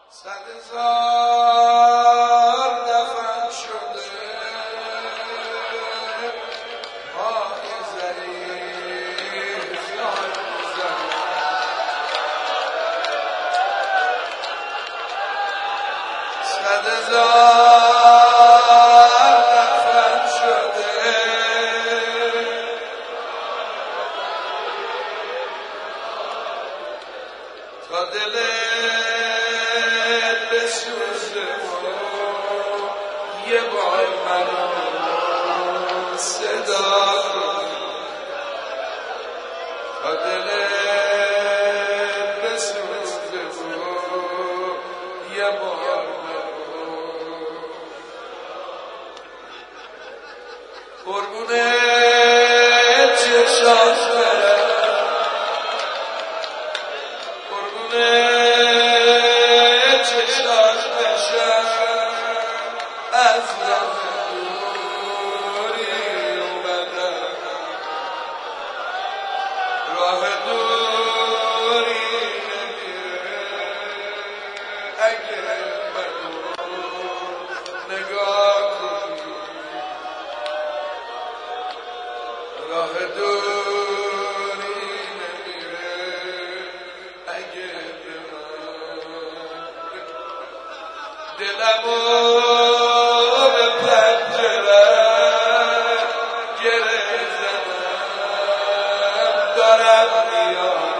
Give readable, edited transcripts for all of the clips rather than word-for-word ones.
100,000 دفن شده پای ضریح زان زن 100,000 دفن شده تا دلت بسوزه یه بار منو صدا کن تا دلت بسوزه یه بار منو قربونه چشات برم چشات بشم از راه دوری اومدم راه دوری نمیره اگه منو نگاه کنی راه دوری نمیره اگه دلمو به پنجره‌ام گره زدم دارم میام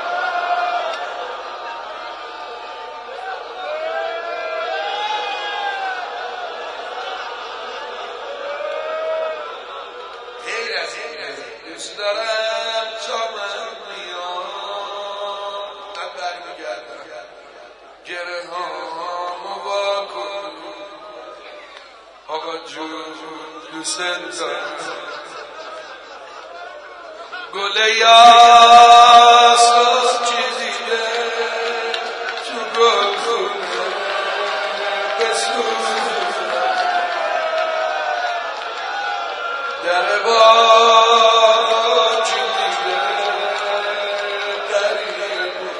غیر از این دوست دارم تا من میام من برمیگردم گره هامو وا کن آقا جون دوست دارم گل یاسمن چیزیده تو گلخونه بسوزه در باغ چیزیده غریبه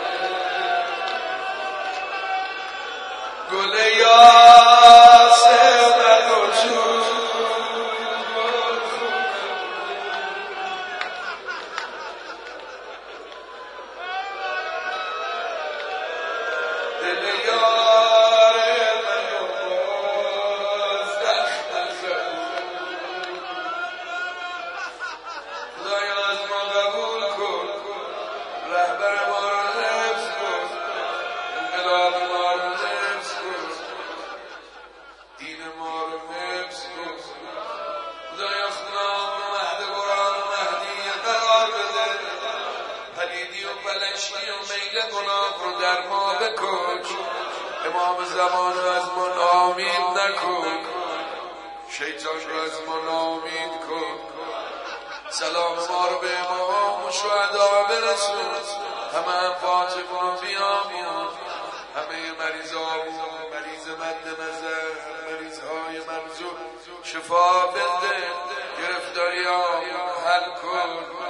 گل یاسمن و تو دل یار منو باز دست نزد خدایا از ما قبول کن رهبر ما رو حفظ کن انقلاب ما رو حفظ کن دین ما رو حفظ کن خدایا خونه‌هامون رو مهد قرآن و مهدی قرار بده پلیدی و پلشتی و میل گناه رو در ما بکش امام زمان رو از ما ناامید نکن شیطان رو از ما ناامید کن سلام ما رو به امام و شهدا برسون همه فاطمه بیامون همه مریضامون مریض مد نظر مریضهای مرزوق شفا بده گرفتاریامون حل کن